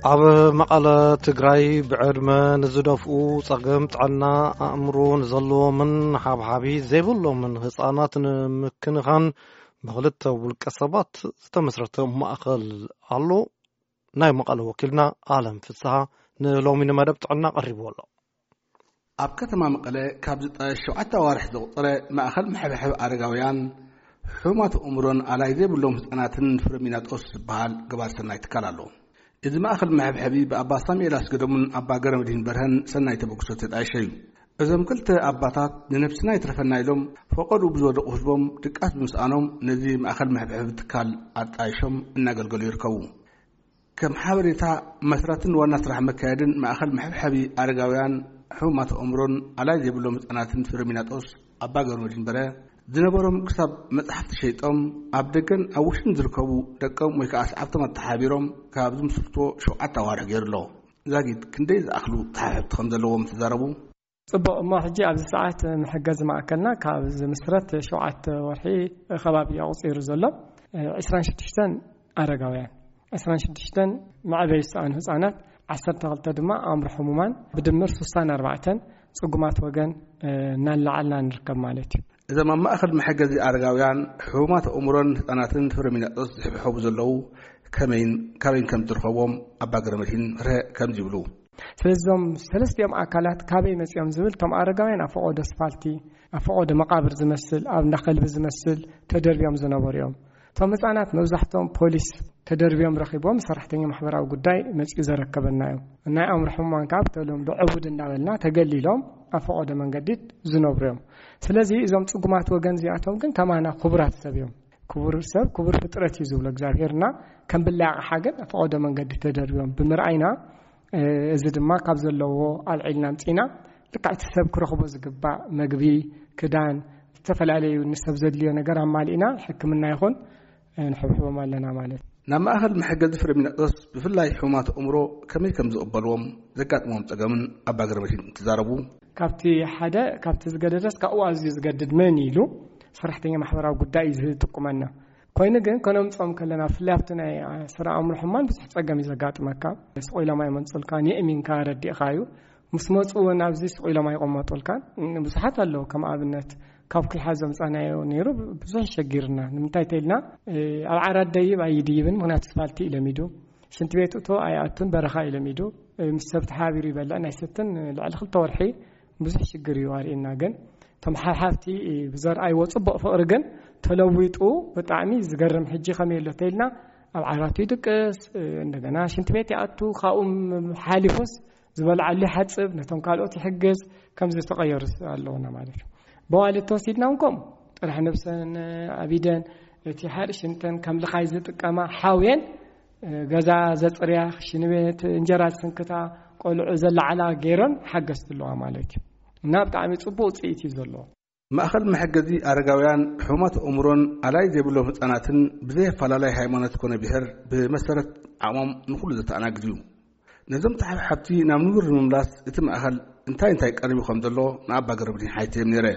ኣብ መቐለ ትግራይ ብዕድመ ንዝደፍኡ ጸገም ጥዕና ኣእምሮ ንዘለዎምን ሓብሓቢ ዘይብሎምን ህፃናት ንምክንኻን ብኽልተ ውልቀ ሰባት ዝተመስረተ ማእኸል ኣሎ። ናይ መቐለ ወኪልና ኣለም ፍስሓ ንሎሚ መደብ ጥዕና ቀሪብዎ ኣሎ። ኣብ ከተማ መቐለ ካብ 7 ኣዋርሕ ዝቑጠረ ማእኸል ምሕብሕብ ኣረጋውያን ሕሙማት ኣእምሮን ኣላይ ዘይብሎም ህፃናትን ፍረሚናጦስ ዝበሃል ግብረ ሰናይ ትካል ኣሎ። እዚ ማእኸል ምሕብሕቢ ብኣባ ሳሙኤል ኣስገዶምን ኣባ ገረመድህን በርሀን ሰናይ ተበግሶ ተጣይሸ እዩ። እዞም ክልተ ኣባታት ንነብስና ይትረፈና ኢሎም ፈቐዱ ብዝወደቑ ህዝቦም ድቃስ ብምስኣኖም ነዚ ማእኸል ምሕብሕቢ ትካል ኣጣይሾም እናገልገሉ ይርከቡ። ከም ሓበሬታ መስራትን ዋና ስራሕ መካየድን ማእኸል ምሕብሕቢ ኣረጋውያን ሕሙማት ኣእምሮን ኣላይ ዘይብሎም ህፃናትን ፍረሚናጦስ ኣባ ገረመድህን በርሀ ዝነበሮም ክሳብ መጽሓፍቲ ሸይጦም ኣብ ደገን ኣብ ውሽጥን ዝርከቡ ደቀም ወይ ከዓ ሰዓብቶም ኣተሓቢሮም ካብ ዝምስልቶ 7 ኣዋርሕ ገይሩሎ ዛጊድ ክንደይ ዝኣኽሉ ተሓሕብቲ ከም ዘለዎም ተዛረቡ። ጽቡቕ እሞ ሕጂ ኣብዚ ሰዓት መሕገዚ ማእከልና ካብ ዝምስረት 7 ወርሒ ከባቢ ኣቑፂሩ ዘሎ 26 ኣረጋውያን 26 ማዕበይ ዝሰኣኑ ህፃናት 12 ድማ ኣእምሮ ሕሙማን ብድምር 64 ጽጉማት ወገን እናላዓልና ንርከብ ማለት እዩ። እዞም ኣብ ማእኸል መሕገዚ ኣረጋውያን ሕሙማት ኣእምሮን ህፃናትን ፍረሚናጦስ ዝሕብሕቡ ዘለዉ ከመይን ከም ዝርከቦም ኣባ ገረመድህን ከምዚ ይብሉ። ስለዚም ሰለስቲኦም ኣካላት ካበይ መፅኦም ዝብል ቶም ኣረጋውያን ኣብ ፈቆደ ኣስፋልቲ ኣብ ፈቆደ መቃብር ዝመስል ኣብ እንዳኸልቢ ዝመስል ተደርብዮም ዝነበሩ እዮም። ቶም ህፃናት መብዛሕትኦም ፖሊስ ተደርብዮም ረኺቦም ሰራሕተኛ ማሕበራዊ ጉዳይ መፅኡ ዘረከበና እዮም። ናይ ኣእምሮ ሕሙማን ካብ ተሎም ብዕቡድ እንዳበልና ተገሊሎም ኣብ ፈቆደ መንገዲ ዝነብሩ እዮም። ስለዚ እዞም ጽጉማት ወገን እዚኣቶም ግን ከማና ክቡራት ሰብ እዮም። ክቡር ሰብ ክቡር ፍጥረት እዩ ዝብሎ እግዚአብሔርና ከም ብላዕ ሓገን ኣብ ፈቆደ መንገዲ ተደርብዮም ብምርኣይና እዚ ድማ ካብ ዘለዎ ኣልዒልና ምፂና ልክዕቲ ሰብ ክረኽቦ ዝግባእ መግቢ ክዳን ዝተፈላለዩ ንሰብ ዘድልዮ ነገር ኣማሊእና ሕክምና ይኹን ንሕብሕቦም ኣለና ማለት እዩ። ናብ ማእኸል መሕገዚ ፍረሚናጦስ ብፍላይ ሕሙማት ኣእምሮ ከመይ ከም ዝቕበልዎም ዘጋጥሞም ፀገምን ኣባ ገረመድህን ተዛረቡ። ካብቲ ሓደ ካብቲ ዝገደደስ ካብኡ ኣዝዩ ዝገድድ መን ኢሉ ሰራሕተኛ ማሕበራዊ ጉዳይ ዝጥቁመና ኮይኑ ግን ከነምፆም ከለና ብፍላይ ኣብቲ ናይ ስራ ኣእምሮ ሕሙማን ብዙሕ ፀገም እዩ ዘጋጥመካ። ስቆኢሎም ኣይመንፅልካ ንእሚንካ ረዲእኻዩ ምስ መፁ እውን ኣብዚ ስቆኢሎም ኣይቆመጡልካን ብዙሓት ኣለዉ። ከም ኣብነት ካብ ክልሓዝ ዘምፃናዮ ነይሩ ብዙሕ ሸጊርና ንምንታይ ተኢልና ኣብ ዓራት ደይብ ኣይድይብን ምክንያቱ ኣስፋልቲ ኢለሚዱ ሽንቲ ቤት እቶ ኣይኣቱን በረኻ ኢለሚዱ ምስ ሰብ ተሓቢሩ ይበልዕ ናይ ሰትን ልዕሊ 2 ወርሒ ብዙሕ ሽግር እዩ ኣርእና። ግን ቶም ሓብሓብቲ ብዘርኣይዎ ፅቡቕ ፍቕሪ ግን ተለዊጡ ብጣዕሚ ዝገርም ሕጂ ከመይ ኣሎ ተኢልና ኣብ ዓራቱ ይድቅስ እንደገና ሽንቲ ቤት ይኣቱ ካብኡ ሓሊፉስ ዝበልዓሉ ይሓፅብ ነቶም ካልኦት ይሕግዝ ከምዚ ተቐየሩ ኣለውና ማለት እዩ። በዋልት ተወሲድና እንኮም ጥራሕ ነብሰን ኣቢደን እቲ ሓርሽንተን ከም ልኻይ ዝጥቀማ ሓውየን ገዛ ዘፅርያ ሽንቤት እንጀራ ዝስንክታ ቆልዑ ዘለዓላ ገይረን ሓገዝትለዋ ማለት እዩ እና ብጣዕሚ ፅቡቕ ውፅኢት እዩ ዘለዎ። ማእኸል መሕገዚ ኣረጋውያን ሕሙማት ኣእምሮን ኣላይ ዘይብሎም ህፃናትን ብዘይ ኣፈላላይ ሃይማኖት ኮነ ብሄር ብመሰረት ዓቕሞም ንኩሉ ዘተኣናግድ እዩ። ነዞም ተሓብሓብቲ ናብ ንቡር ንምምላስ እቲ ማእኸል እንታይ ቀሪቡ ከም ዘሎ ንኣባ ገረመድህን ሓይተዮም ነይረ።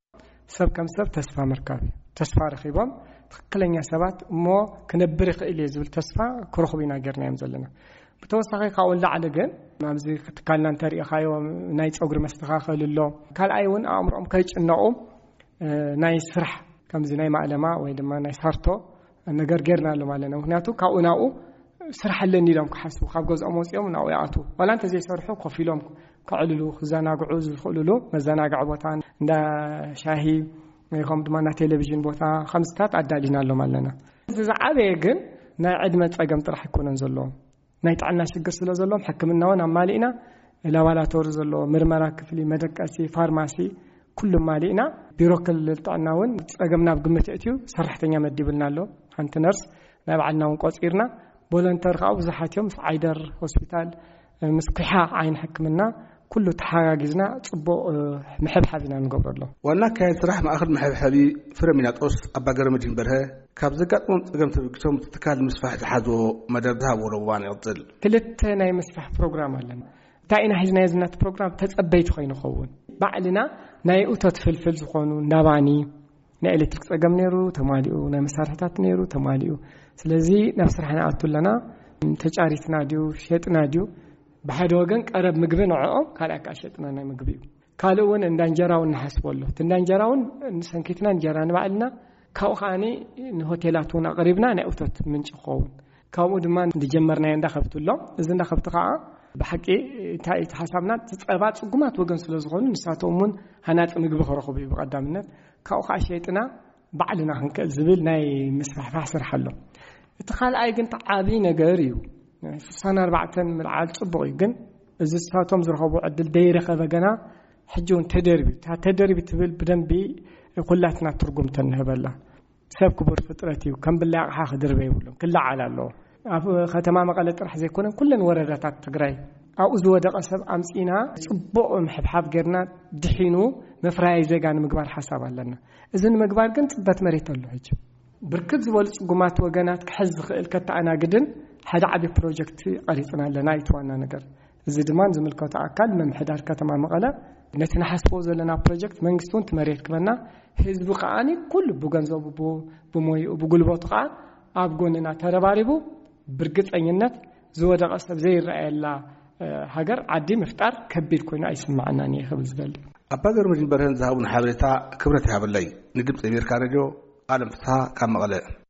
ሰብ ከም ሰብ ተስፋ ምርካብ ተስፋ ረኺቦም ትክክለኛ ሰባት እሞ ክነብር ይኽእል እየ ዝብል ተስፋ ክረኽቡ ኢና ጌርናዮም ዘለና። ብተወሳኺ ካብኡ ንላዕሊ ግን ኣብዚ ትካልና እንተሪእኻዮ ናይ ፀጉሪ መስተኻኸል ኣሎ። ካልኣይ እውን ኣእምሮኦም ከይጭነቑ ናይ ስራሕ ከምዚ ናይ ማእለማ ወይ ድማ ናይ ሳርቶ ነገር ጌርና ኣሎም ኣለና። ምክንያቱ ካብኡ ናብኡ ስራሕ ኣለኒ ኢሎም ክሓስቡ ካብ ገዝኦም ወፂኦም ናብኡ ይኣቱ ዋላ እንተዘይሰርሑ ኮፍ ኢሎም ክዕልሉ ክዘናግዑ ዝኽእልሉ መዘናግዒ ቦታ እንዳ ሻሂ ከም ድማ ና ቴሌቪዥን ቦታ ከምዝታት ኣዳሊና ኣሎም ኣለና። እዚ ዝዓበየ ግን ናይ ዕድመ ፀገም ጥራሕ ይኮነን ዘለዎም ናይ ጥዕና ሽግር ስለ ዘለዎም ሕክምና እውን ኣማሊእና ላቦራቶሪ ዘለዎ ምርመራ ክፍሊ መደቀሲ ፋርማሲ ኩሉ ማሊእና ቢሮ ክልል ጥዕና እውን ፀገምና ብግምት እትዩ ሰራሕተኛ መዲብልና ኣሎ ሓንቲ ነርስ ናይ ባዕልና እውን ቆፂርና ቮለንተር ከዓ ብዙሓት እዮም ምስ ዓይደር ሆስፒታል ምስ ኩሓ ዓይን ሕክምና ኩሉ ተሓጋጊዝና ፅቡቕ ምሕብሓብ ኢና ንገብረሎ። ዋና ካየድ ስራሕ ማእኸል ምሕብሓቢ ፍረሚናጦስ ኣባ ገረመድህን በርሀ ካብ ዘጋጥሞም ፀገም ተበጊሶም ትካል ምስፋሕ ዝሓዝዎ መደብ ዝሃብዎ እዋን ይቕፅል። ክልተ ናይ ምስፋሕ ፕሮግራም ኣለና። እንታይ ኢና ሒዝናዮ ዝናት ፕሮግራም ተፀበይቲ ኮይኑ ይኸውን ባዕልና ናይ እቶት ፍልፍል ዝኾኑ ናባኒ ናይ ኤሌክትሪክ ፀገም ነይሩ ተማሊኡ ናይ መሳርሕታት ነይሩ ተማሊኡ ስለዚ ናብ ስራሕና ኣቱለና تجاريتنا ديو شيطنا ديو بحد وجن قرب مجبن عقب كلاك شيطنا نمجبي قالون إن دانجراون نحسبله تندانجراون نسنكتنا نجران بعدنا كوخاني هوتيلاتون قريبنا نأوتت من شخون كاو دمان دجمرنا يندخبت له إذا دخبت قاعة بحكي تحسبنا تتقبات قمات وجن سلزغون نساتومن هنات مجبي خرقوا بقدامنا كاو خاشيتنا بعدنا هنك الزبل ناي مسرح فحصر حله تخيل أيجن تعابي نجاريو سنة 4 من العالم صبغي جن إذا ساتهم زرقوا عدل دايرة خذجنا حجون تدربي تبل بدن بي كلاتنا ترجم تنهبلا سبب كبر فترتي وكم بالله حاخ دربي يقولون كله على الله ختمة مقالة رح زي كنا كلن وردات تقرأي أو زود قصب أمسينا صبوا محبحب جرنا دحينو مفراي زي كان مقبار حساب لنا إذن مقبار كنت بتمريت الله هيك بركز ولس قمات وجنات كحز الكت أنا جدن حدا عبي بروجكت قريتنا لنا يتوانا نقر إذا دمان زملكات أكل من حدار كتمة مقالة نتنا حسبوا زلنا بروجكت منقصون تمريت كمنا حزب قاني كل بوجنزو بموي وبقلبات قان أبغوننا ترباريبو برقت أينات زود قصب زي الرأي لا هجر عدي مفتار كبير كوينا يسمعنا نيه خبز بالي أبغى رمز البرهن ذهبون حابلتا كبرتها باللي ندبت أمير كارجو عالم فتها كم غلاء